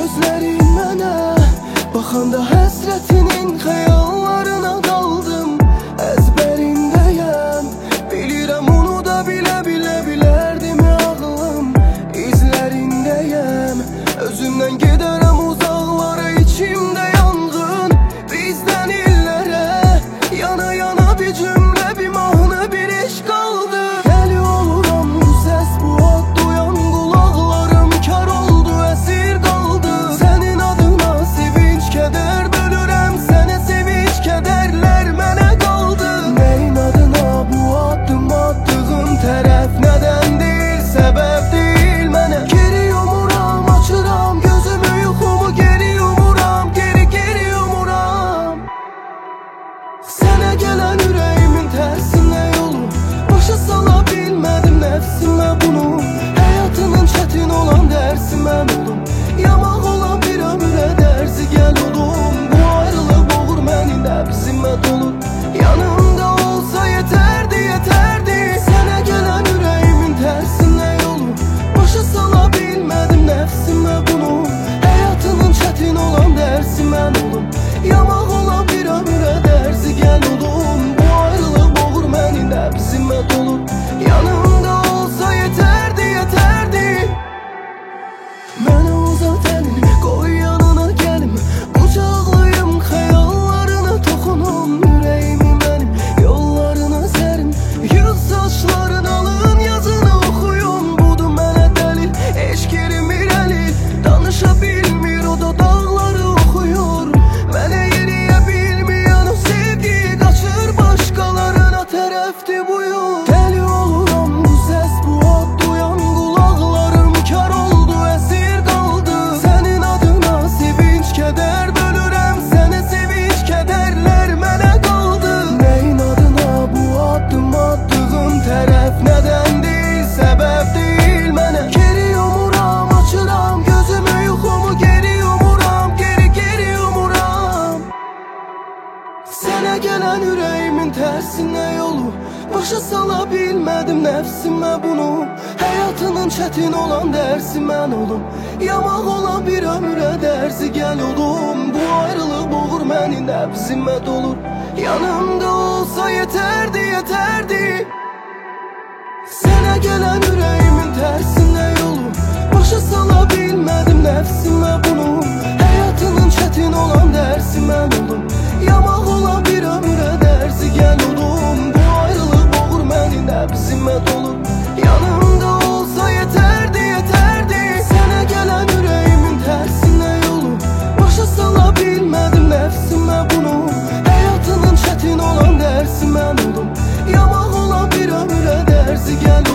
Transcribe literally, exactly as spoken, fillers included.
gözlərin mənə baxanda həsrətinin xəyallarına daldım. Əzbərindəyəm, bilirəm onu da bilə bilə bilərdimi ağlım. İzlərindəyəm, özündən gedərəm uzaqlara, içimdə yanğın. Bizdən illərə yana yana bir cümlə, bir mahnı, bir eşq qaldı. Dəli oluram bu səs, bu ad duyan qulaqlarım kar oldu, əsir qaldı. Sənin adına sevinç, kədər bölürəm, sənə sevinç, kədərlər mənə qaldı. Nəyin adına bu addım attığım tərəf nədən deyil, səbəb deyil mənə. Geri yumuram, açıram gözümü, yuxumu geri yumuram, geri geri yumuram. Sənə gələn ürəyimin tərsinə yolu, başa sala bilmədim nəfsimə bunu. Həyatının çətin olan dərsi mən olum, yamaq olan bir ömrə dərzi gəl olum. Bu ayrılıq boğur məni, nəbzimə dolur, yanımda olsa yetərdi, yetərdi. Sənə gələn ürəyimin tərsinə yolu, başa sala bilmədim nəfsimə bunu. Həyatının çətin olan dərsi mən olum, yamaq olan bir ömrə dərzi gəl olum. Bu ayrılıq boğur məni, nəbzimə dolur, yanımda olsa yetərdi, yetərdi. Mənə uzat əlini, qoy yanına gəlim, qucaqlayım xəyallarına toxunum. Ürəyimi mənim yollarına sərim, yığ saçların alın yazını oxuyum. Budur mənə dəlil, eşq yerimir əlil, danışa bilmir o da dağları oxuyur. Mənə yeriyə bilməyən o sevgi qaçır başqalarına tərəfdir bu yol. Dəli oluram bu səs, bu ad duyan qulaqlarım kar oldu, əsir qaldı. Sənin adına sevinç, kədər bölürəm, sənə sevinç, kədərlər mənə qaldı. Nəyin adına bu addım attığım tərəf nədən deyil, səbəb deyil mənə. Geri yumuram, açıram gözümü, yuxumu geri yumuram, geri geri yumuram. Sənə gələn ürəyimin tərsinə yolu, başa sala bilmədim nəfsimə bunu. Həyatının çətin olan dərsi mən olum, yamaq olan bir ömrə dərzi gəl olum. Bu ayrılıq boğur məni, nəbzimə dolur, yanımda olsa yetərdi, yetərdi. Sənə gələn ürəyimin tərsinə yolu, başa sala bilmədim nəfsimə bunu. Həyatının çətin olan dərsi mən olum, yamaq olan bir ömrə dərzi gəl olum. Bu ayrılıq boğur məni, nəbzimə dolur, yanımda olsa yetərdi, yetərdi. Sənə gələn ürəyimin tərsinə yolu, başa sala bilmədim nəfsimə bunu. Həyatının çətin olan dərsi mən olum, yamaq olan bir ömrə dərzi gəl olum.